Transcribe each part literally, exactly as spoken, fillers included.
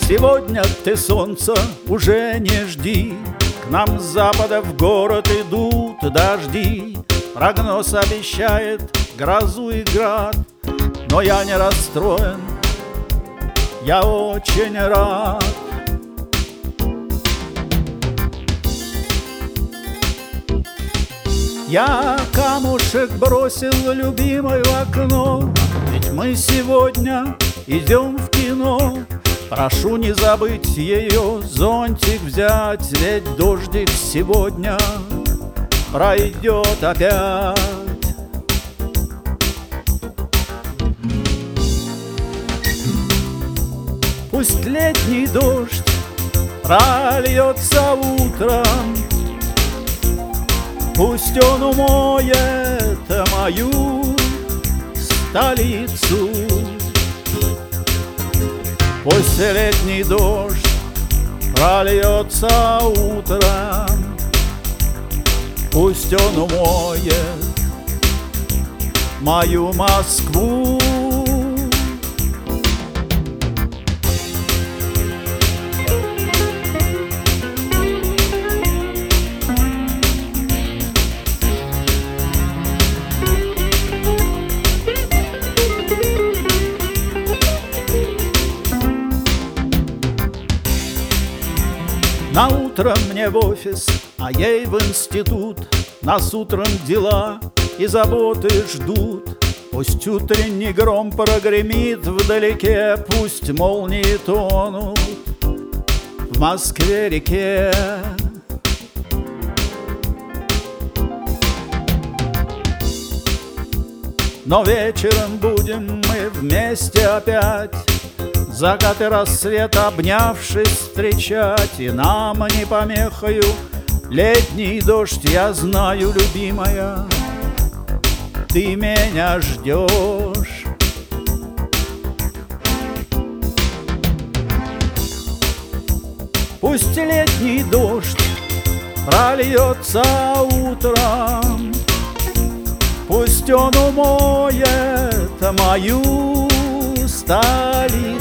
Сегодня ты солнца уже не жди, к нам с запада в город идут дожди. Прогноз обещает грозу и град, но я не расстроен, я очень рад. Я камушек бросил любимой в окно, ведь мы сегодня идем в кино. Прошу не забыть ее зонтик взять, ведь дождик сегодня пройдет опять. Пусть летний дождь прольется утром, пусть он умоет мою столицу. Пусть летний дождь прольется утром, пусть он умоет мою Москву. На утро мне в офис, а ей в институт. Нас утром дела и заботы ждут. Пусть утренний гром прогремит вдалеке, пусть молнии тонут в Москве-реке. Но вечером будем мы вместе опять, закат и рассвет обнявшись встречать. И нам не помехою летний дождь, я знаю, любимая, ты меня ждешь. Пусть летний дождь прольется утром, пусть он умоет мою столицу.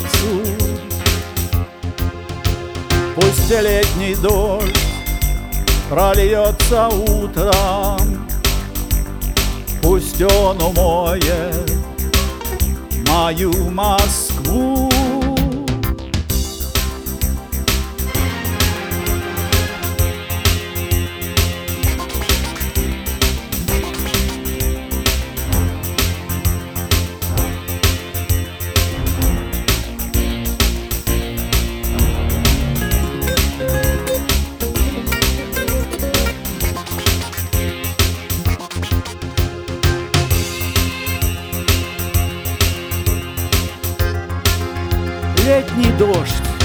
Пусть летний дождь прольется утром, пусть он умоет мою Москву. Летний дождь